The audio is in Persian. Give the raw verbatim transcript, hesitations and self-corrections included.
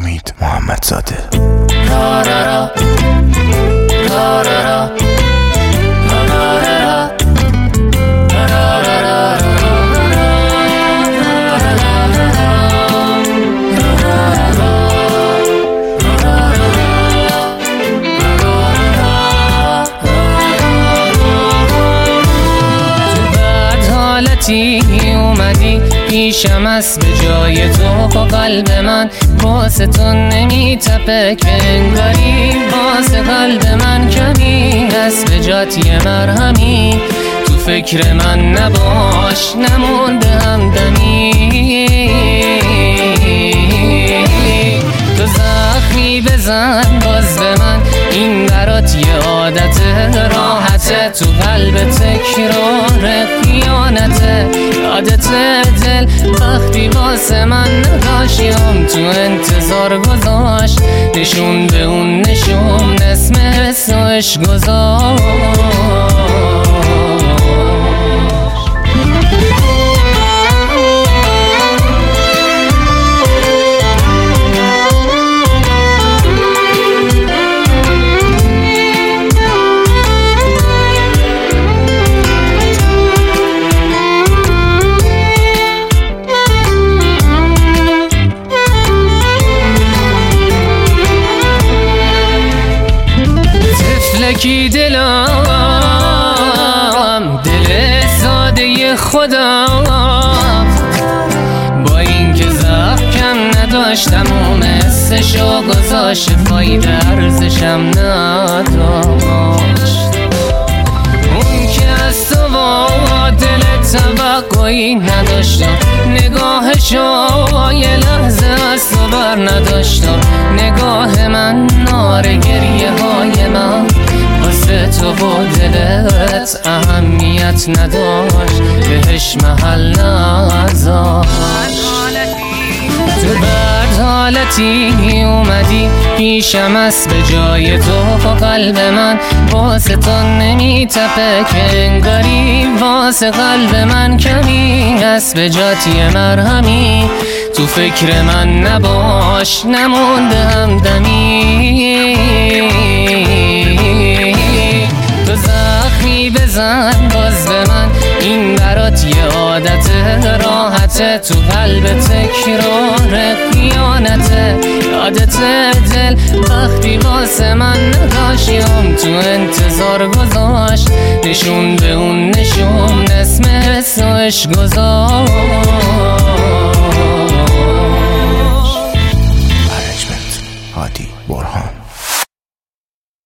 امید محمدزاده. اومدی پیشم است به جای تو، و قلب من واسه تو نمیتپه که انگاری واسه قلب من کمی هست به جات یه مرهمی. تو فکر من نباش نمونده همدمی، تو زخمی بزن باز به من، این برات یه عادت راحته، تو قلب تکرار خیانته. یادت دل وقتی واسه من نداشتیم، تو انتظار گذاشت نشون به اون نشون اسم حسش گذاشت. کی دلم دل ساده خودم، با این که زخم کم نداشتم و مثلشو گذاشت فایده ارزشم نداشت. اون که از تو با دل توقعی نداشتم، نگاهشو یه لحظه از تو بر نداشتم. نگاه من نار گریه های من واسه تو و دلت اهمیت نداشت، بهش محل نذاشت. تو بعد حالتی اومدی پیشم است به جای تو، و قلب من واسه تو نمیتپه که انگاری واسه قلب من کمی هست به جات یه مرهمی. تو فکر من نباش نمونده همدمی، تو زخمی بزن باز به من، این برات یه عادت راحته، تو قلب تکرار خیانته. یادت دل وقتی واسه من نداشتیم، تو انتظار گذاشت نشون به اون نشون اسم حسش گذاشت. برنجمنت هادی برهان.